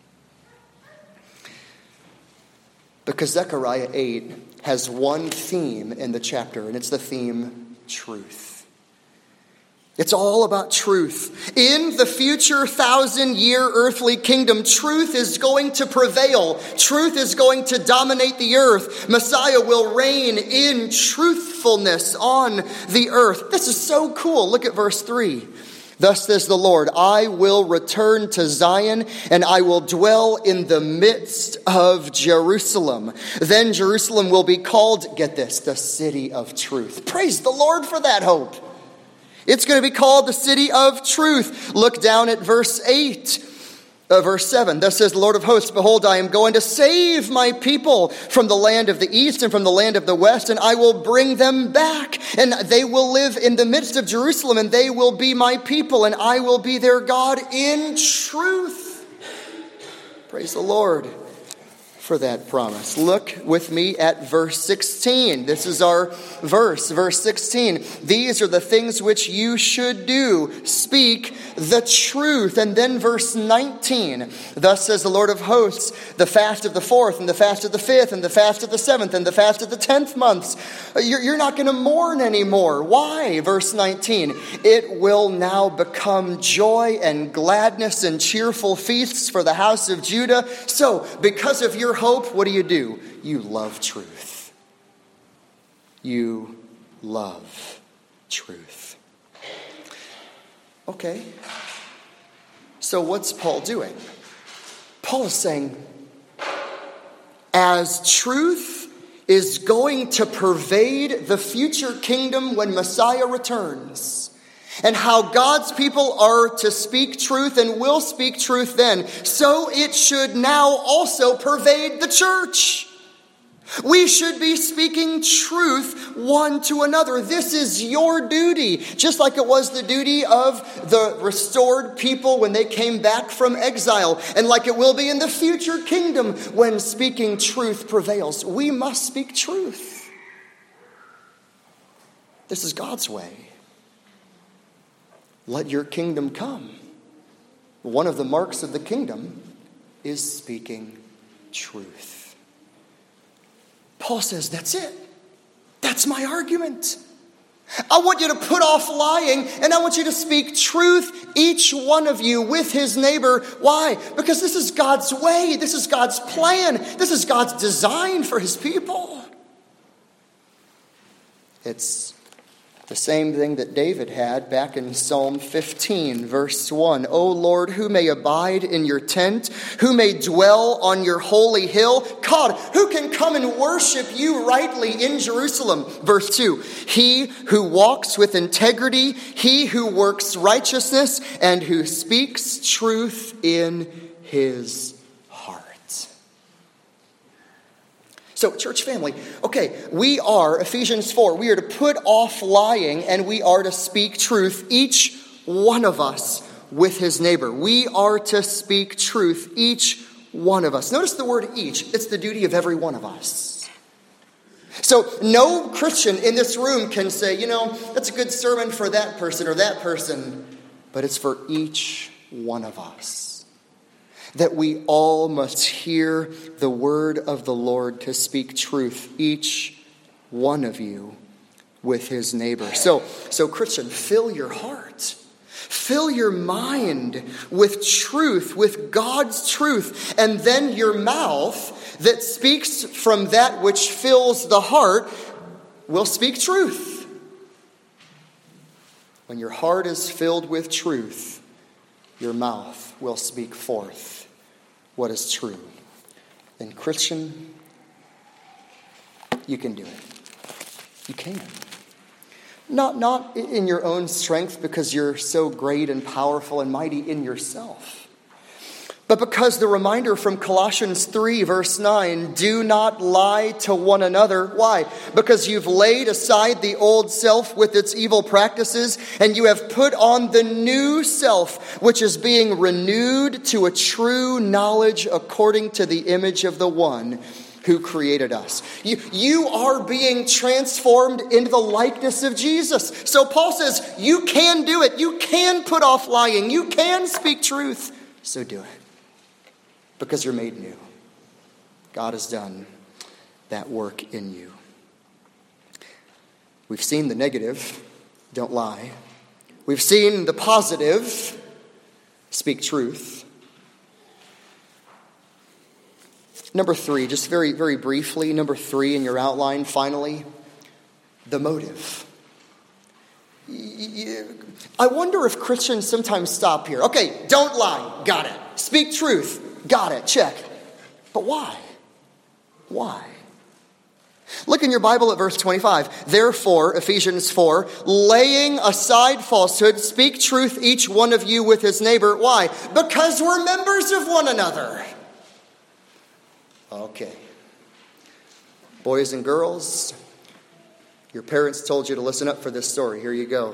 Because Zechariah eight has one theme in the chapter, and it's the theme truth. It's all about truth. In the future thousand-year earthly kingdom, truth is going to prevail. Truth is going to dominate the earth. Messiah will reign in truthfulness on the earth. This is so cool. Look at verse three. Thus says the Lord, I will return to Zion, and I will dwell in the midst of Jerusalem. Then Jerusalem will be called, get this, the city of truth. Praise the Lord for that hope. It's going to be called the city of truth. Look down at verse eight. Uh, verse seven, thus says the Lord of hosts, behold, I am going to save my people from the land of the east and from the land of the west, and I will bring them back, and they will live in the midst of Jerusalem, and they will be my people, and I will be their God in truth. Praise the Lord for that promise. Look with me at verse sixteen. This is our verse, verse sixteen. These are the things which you should do. Speak the truth. And then verse nineteen. Thus says the Lord of hosts, the fast of the fourth, and the fast of the fifth, and the fast of the seventh, and the fast of the tenth months. You're, you're not going to mourn anymore. Why? Verse nineteen. It will now become joy and gladness and cheerful feasts for the house of Judah. So, because of your hope, what do you do? You love truth. You love truth. Okay. So what's Paul doing? Paul is saying, as truth is going to pervade the future kingdom when Messiah returns, and how God's people are to speak truth and will speak truth then, so it should now also pervade the church. We should be speaking truth one to another. This is your duty, just like it was the duty of the restored people when they came back from exile, and like it will be in the future kingdom when speaking truth prevails. We must speak truth. This is God's way. Let your kingdom come. One of the marks of the kingdom is speaking truth. Paul says, that's it. That's my argument. I want you to put off lying, and I want you to speak truth, each one of you, with his neighbor. Why? Because this is God's way. This is God's plan. This is God's design for his people. It's the same thing that David had back in Psalm fifteen, verse one. O Lord, who may abide in your tent? Who may dwell on your holy hill? God, who can come and worship you rightly in Jerusalem? Verse two. He who walks with integrity, he who works righteousness, and who speaks truth in his heart. So, church family, okay, we are, Ephesians four, we are to put off lying and we are to speak truth, each one of us with his neighbor. We are to speak truth, each one of us. Notice the word each. It's the duty of every one of us. So, no Christian in this room can say, you know, that's a good sermon for that person or that person, but it's for each one of us. That we all must hear the word of the Lord to speak truth, each one of you with his neighbor. So, so Christian, fill your heart, fill your mind with truth, with God's truth, and then your mouth that speaks from that which fills the heart will speak truth. When your heart is filled with truth, your mouth will speak forth what is true. Then, Christian, you can do it. You can. Not, not in your own strength because you're so great and powerful and mighty in yourself, but because the reminder from Colossians three, verse nine, do not lie to one another. Why? Because you've laid aside the old self with its evil practices, and you have put on the new self, which is being renewed to a true knowledge according to the image of the one who created us. You, you are being transformed into the likeness of Jesus. So Paul says, you can do it. You can put off lying. You can speak truth. So do it. Because you're made new. God has done that work in you. We've seen the negative, don't lie. We've seen the positive, speak truth. Number three, just very, very briefly, number three in your outline, finally, the motive. I wonder if Christians sometimes stop here. Okay, don't lie. Got it. Speak truth. Got it. Check. But why? Why? Look in your Bible at verse twenty-five. Therefore, Ephesians four, laying aside falsehood, speak truth each one of you with his neighbor. Why? Because we're members of one another. Okay. Boys and girls, your parents told you to listen up for this story. Here you go.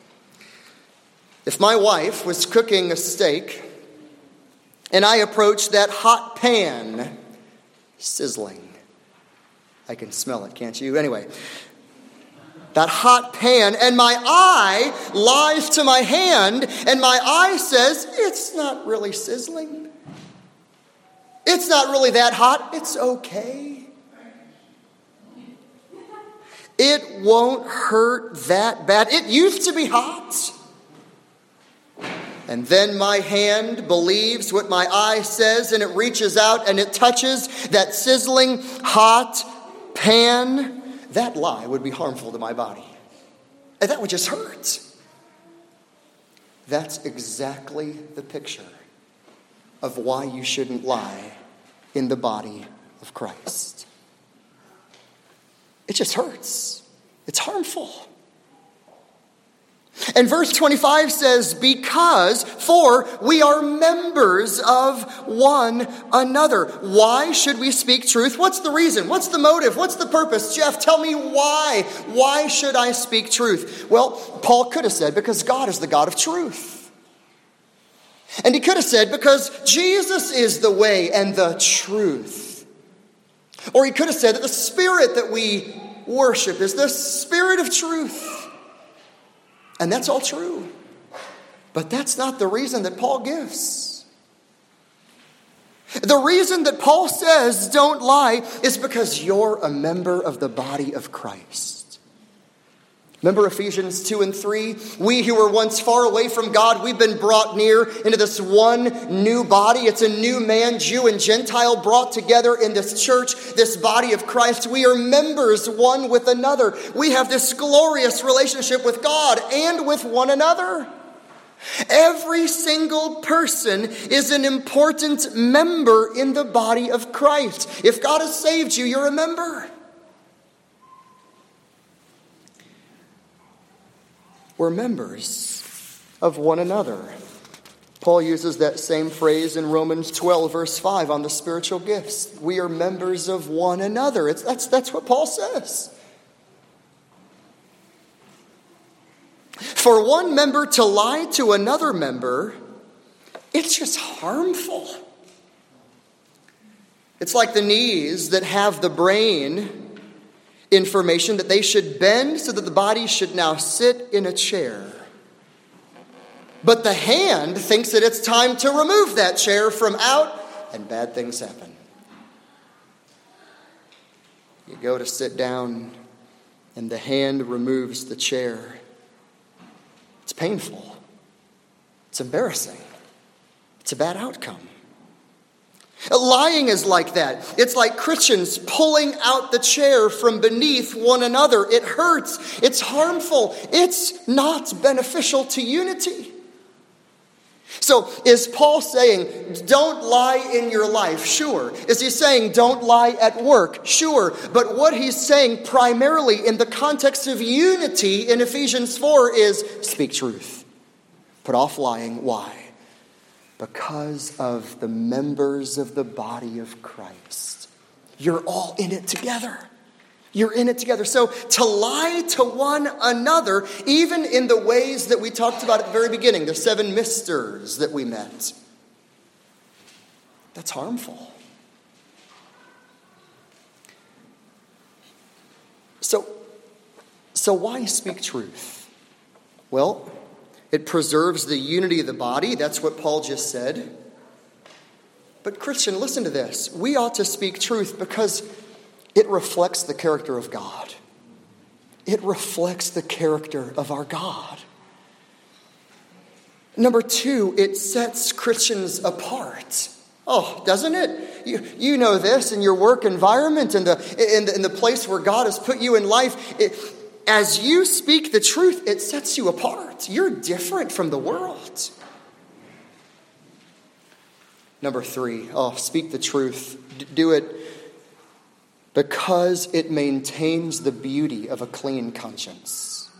If my wife was cooking a steak and I approached that hot pan, sizzling. I can smell it, can't you? Anyway, that hot pan, and my eye lies to my hand, and my eye says, it's not really sizzling. It's not really that hot. It's okay. It won't hurt that bad. It used to be hot. And then my hand believes what my eye says, and it reaches out and it touches that sizzling hot pan. That lie would be harmful to my body. And that would just hurt. That's exactly the picture of why you shouldn't lie in the body of Christ. It just hurts. It's harmful. And verse twenty-five says, because, for we are members of one another. Why should we speak truth? What's the reason? What's the motive? What's the purpose? Jeff, tell me why. Why should I speak truth? Well, Paul could have said, because God is the God of truth. And he could have said, because Jesus is the way and the truth. Or he could have said that the Spirit that we worship is the Spirit of truth. And that's all true. But that's not the reason that Paul gives. The reason that Paul says don't lie is because you're a member of the body of Christ. Remember Ephesians two and three? We who were once far away from God, we've been brought near into this one new body. It's a new man, Jew and Gentile, brought together in this church, this body of Christ. We are members one with another. We have this glorious relationship with God and with one another. Every single person is an important member in the body of Christ. If God has saved you, you're a member. We're members of one another. Paul uses that same phrase in Romans twelve, verse five, on the spiritual gifts. We are members of one another. It's, that's, that's what Paul says. For one member to lie to another member, it's just harmful. It's like the knees that have the brain information that they should bend so that the body should now sit in a chair. But the hand thinks that it's time to remove that chair from out, and bad things happen. You go to sit down, and the hand removes the chair. It's painful. It's embarrassing. It's a bad outcome. Lying is like that. It's like Christians pulling out the chair from beneath one another. It hurts. It's harmful. It's not beneficial to unity. So is Paul saying, don't lie in your life? Sure. Is he saying, don't lie at work? Sure. But what he's saying primarily in the context of unity in Ephesians four is speak truth. Put off lying. Why? Because of the members of the body of Christ. You're all in it together. You're in it together. So to lie to one another, even in the ways that we talked about at the very beginning, the seven misters that we met, that's harmful. So, so why speak truth? Well, it preserves the unity of the body. That's what Paul just said. But Christian, listen to this. We ought to speak truth because it reflects the character of God. It reflects the character of our God. Number two, it sets Christians apart. Oh, doesn't it? You, you know this in your work environment, in the, in, the, in the place where God has put you in life. It, as you speak the truth, it sets you apart. You're different from the world. Number three, oh, speak the truth. D- do it because it maintains the beauty of a clean conscience.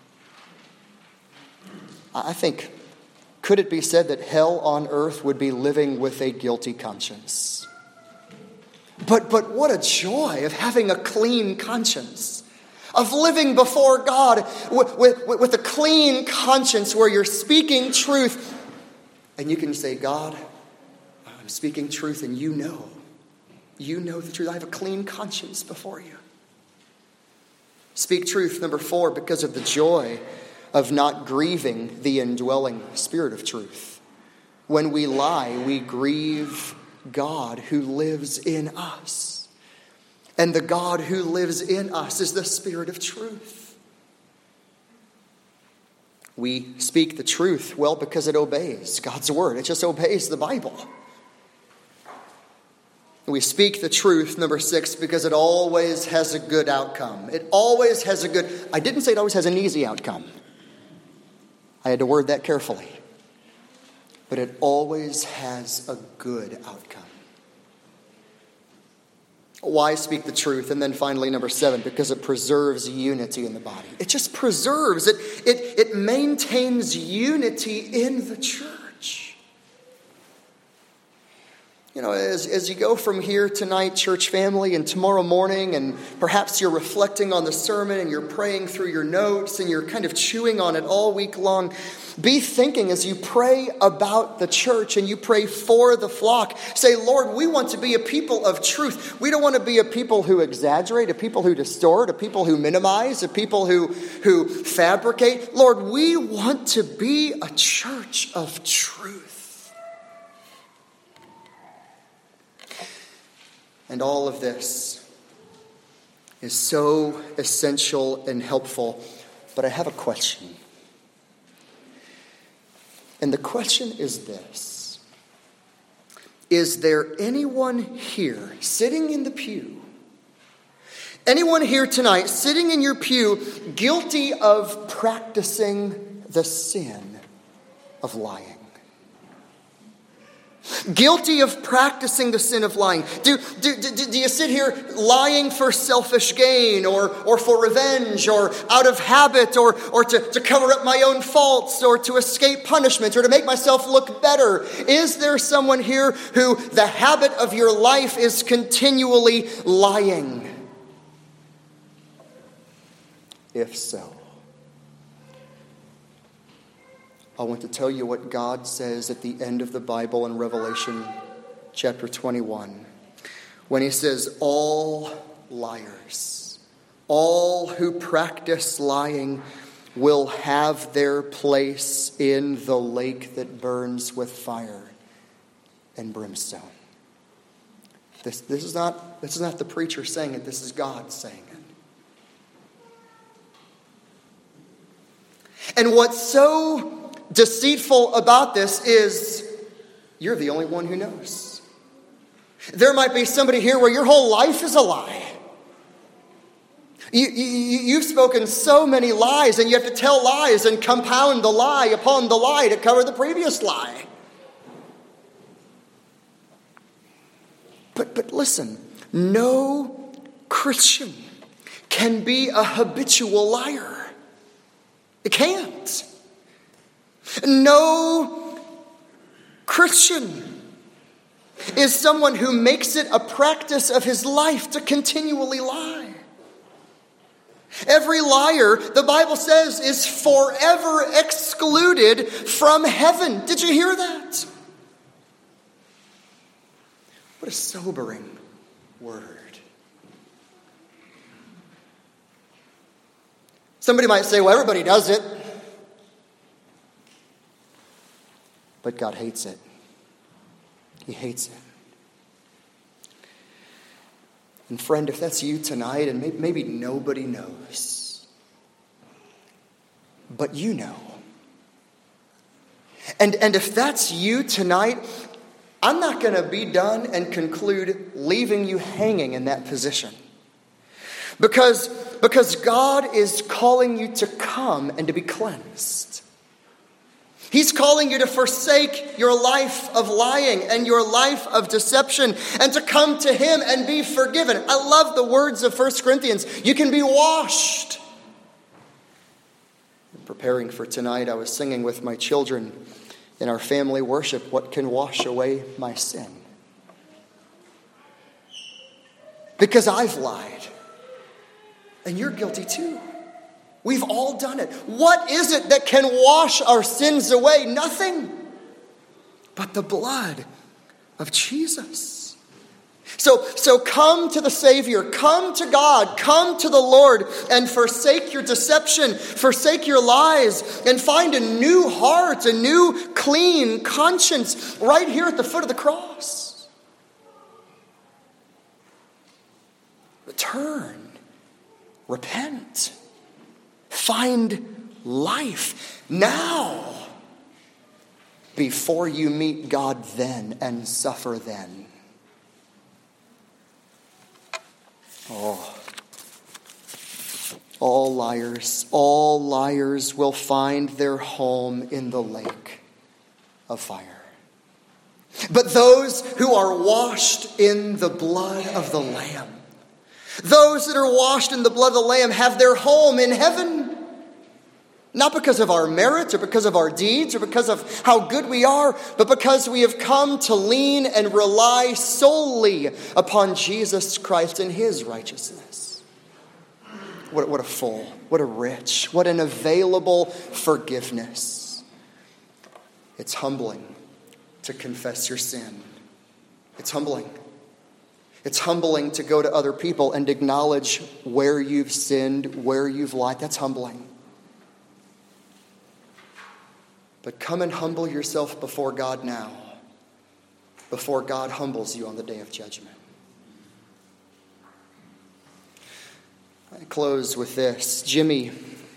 I think, could it be said that hell on earth would be living with a guilty conscience? But, but what a joy of having a clean conscience. Of living before God with, with, with a clean conscience where you're speaking truth. And you can say, God, I'm speaking truth and you know. You know the truth. I have a clean conscience before you. Speak truth, number four, because of the joy of not grieving the indwelling Spirit of truth. When we lie, we grieve God who lives in us. And the God who lives in us is the Spirit of truth. We speak the truth, well, because it obeys God's word. It just obeys the Bible. We speak the truth, number six, because it always has a good outcome. It always has a good... I didn't say it always has an easy outcome. I had to word that carefully. But it always has a good outcome. Why speak the truth? And then finally, number seven, because it preserves unity in the body. It just preserves, it, it, it maintains unity in the church. You know, as, as you go from here tonight, church family, and tomorrow morning, and perhaps you're reflecting on the sermon and you're praying through your notes and you're kind of chewing on it all week long, be thinking as you pray about the church and you pray for the flock. Say, Lord, we want to be a people of truth. We don't want to be a people who exaggerate, a people who distort, a people who minimize, a people who, who fabricate. Lord, we want to be a church of truth. And all of this is so essential and helpful. But I have a question. And the question is this. Is there anyone here sitting in the pew, anyone here tonight sitting in your pew guilty of practicing the sin of lying? Guilty of practicing the sin of lying. Do, do, do, do you sit here lying for selfish gain or, or for revenge or out of habit or, or to, to cover up my own faults or to escape punishment or to make myself look better? Is there someone here who the habit of your life is continually lying? If so, I want to tell you what God says at the end of the Bible in Revelation chapter twenty-one. When he says, all liars, all who practice lying will have their place in the lake that burns with fire and brimstone. This, this, is not, this is not the preacher saying it. This is God saying it. And what's so deceitful about this is you're the only one who knows. There might be somebody here where your whole life is a lie. You, you, you've spoken so many lies, and you have to tell lies and compound the lie upon the lie to cover the previous lie. But, but listen, no Christian can be a habitual liar. It can't. No Christian is someone who makes it a practice of his life to continually lie. Every liar, the Bible says, is forever excluded from heaven. Did you hear that? What a sobering word. Somebody might say, well, everybody does it. But God hates it. He hates it. And friend, if that's you tonight, and maybe, maybe nobody knows, but you know. And, and if that's you tonight, I'm not going to be done and conclude leaving you hanging in that position. Because, because God is calling you to come and to be cleansed. He's calling you to forsake your life of lying and your life of deception and to come to him and be forgiven. I love the words of First Corinthians. You can be washed. In preparing for tonight, I was singing with my children in our family worship, "What can wash away my sin?" Because I've lied. And you're guilty too. We've all done it. What is it that can wash our sins away? Nothing but the blood of Jesus. So, so come to the Savior, come to God, come to the Lord and forsake your deception, forsake your lies, and find a new heart, a new clean conscience right here at the foot of the cross. Return, repent. Find life now before you meet God then and suffer then. Oh, all liars, all liars will find their home in the lake of fire. But those who are washed in the blood of the Lamb, those that are washed in the blood of the Lamb have their home in heaven. Not because of our merits or because of our deeds or because of how good we are, but because we have come to lean and rely solely upon Jesus Christ and his righteousness. What, what a full, what a rich, what an available forgiveness. It's humbling to confess your sin. It's humbling. It's humbling to go to other people and acknowledge where you've sinned, where you've lied. That's humbling. But come and humble yourself before God now, before God humbles you on the day of judgment. I close with this. Jimmy,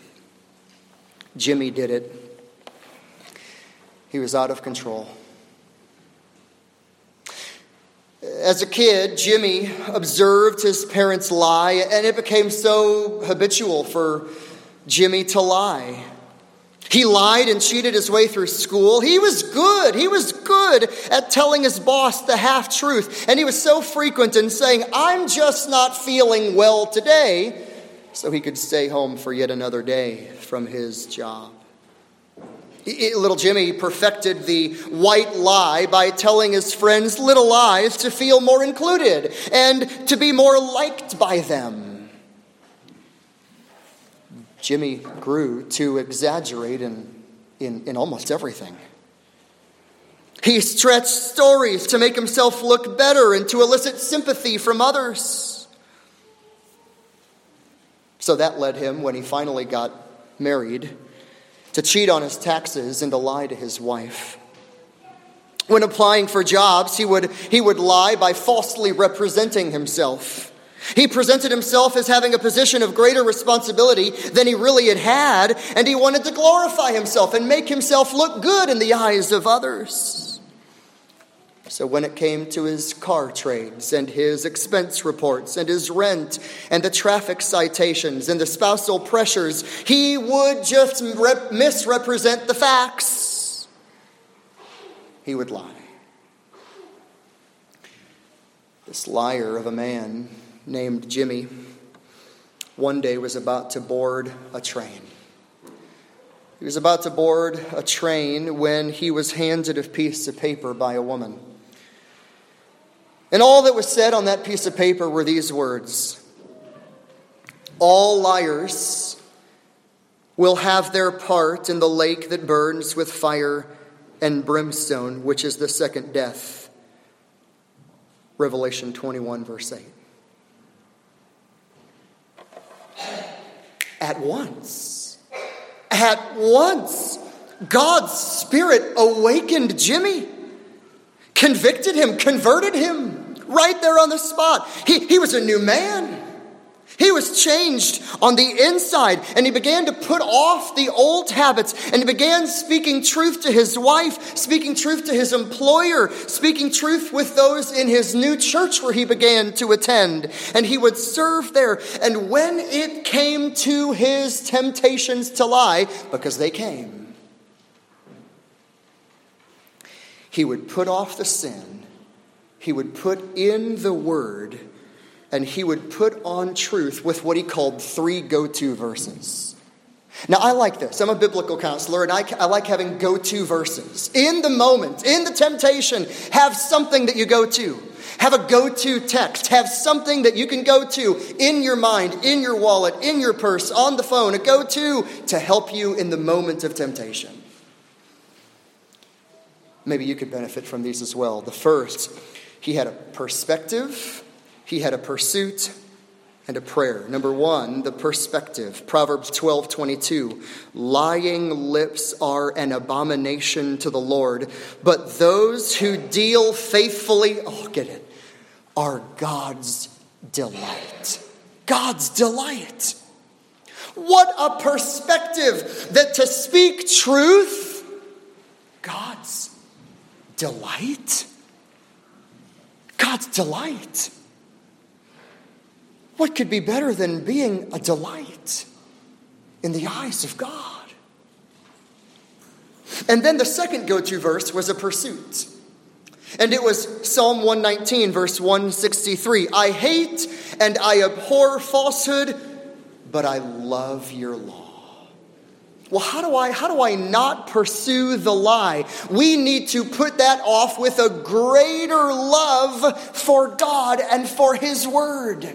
Jimmy did it. He was out of control. As a kid, Jimmy observed his parents lie, and it became so habitual for Jimmy to lie. He lied and cheated his way through school. He was good. He was good at telling his boss the half-truth. And he was so frequent in saying, "I'm just not feeling well today," so he could stay home for yet another day from his job. Little Jimmy perfected the white lie by telling his friends little lies to feel more included and to be more liked by them. Jimmy grew to exaggerate in, in, in almost everything. He stretched stories to make himself look better and to elicit sympathy from others. So that led him, when he finally got married, to cheat on his taxes and to lie to his wife. When applying for jobs, he would, he would lie by falsely representing himself. He presented himself as having a position of greater responsibility than he really had had, and he wanted to glorify himself and make himself look good in the eyes of others. So when it came to his car trades and his expense reports and his rent and the traffic citations and the spousal pressures, he would just rep- misrepresent the facts. He would lie. This liar of a man named Jimmy one day was about to board a train. He was about to board a train when he was handed a piece of paper by a woman. And all that was said on that piece of paper were these words: "All liars will have their part in the lake that burns with fire and brimstone, which is the second death." Revelation twenty-one, verse eight. At once, at once, God's Spirit awakened Jimmy, convicted him, converted him right there on the spot. He, he was a new man. He was changed on the inside, and he began to put off the old habits, and he began speaking truth to his wife, speaking truth to his employer, speaking truth with those in his new church where he began to attend, and he would serve there. And when it came to his temptations to lie, because they came, he would put off the sin, he would put in the word, and he would put on truth with what he called three go-to verses. Now, I like this. I'm a biblical counselor, and I, I like having go-to verses. In the moment, in the temptation, have something that you go to. Have a go-to text. Have something that you can go to in your mind, in your wallet, in your purse, on the phone. A go-to to help you in the moment of temptation. Maybe you could benefit from these as well. The first, he had a perspective. He had a pursuit and a prayer. Number one, the perspective. Proverbs twelve twenty-two. Lying lips are an abomination to the Lord, but those who deal faithfully, oh, get it, are God's delight. God's delight. What a perspective that to speak truth, God's delight. God's delight. What could be better than being a delight in the eyes of God? And then the second go-to verse was a pursuit. And it was Psalm one nineteen, verse one sixty-three. I hate and I abhor falsehood, but I love your law. Well, how do I, how do I not pursue the lie? We need to put that off with a greater love for God and for his word.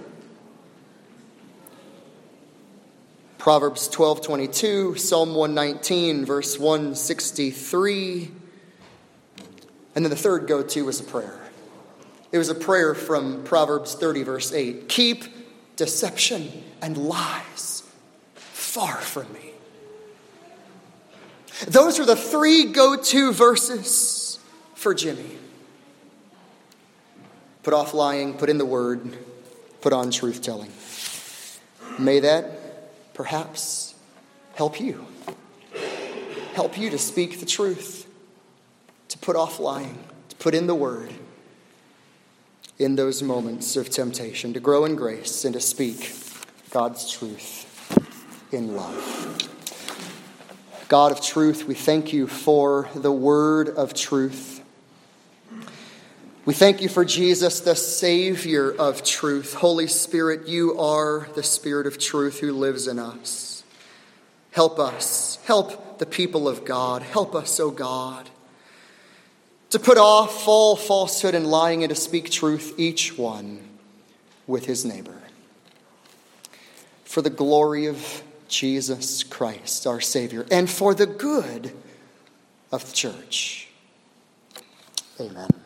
Proverbs twelve twenty-two, Psalm one nineteen, verse one sixty-three. And then the third go-to was a prayer. It was a prayer from Proverbs thirty, verse eight. Keep deception and lies far from me. Those are the three go-to verses for Jimmy. Put off lying, put in the word, put on truth-telling. May that perhaps help you. Help you to speak the truth, to put off lying, to put in the word in those moments of temptation, to grow in grace and to speak God's truth in love. God of truth, we thank you for the word of truth. We thank you for Jesus, the Savior of truth. Holy Spirit, you are the Spirit of truth who lives in us. Help us. Help the people of God. Help us, O God, to put off all falsehood and lying and to speak truth, each one with his neighbor. For the glory of Jesus Christ, our Savior, and for the good of the church. Amen.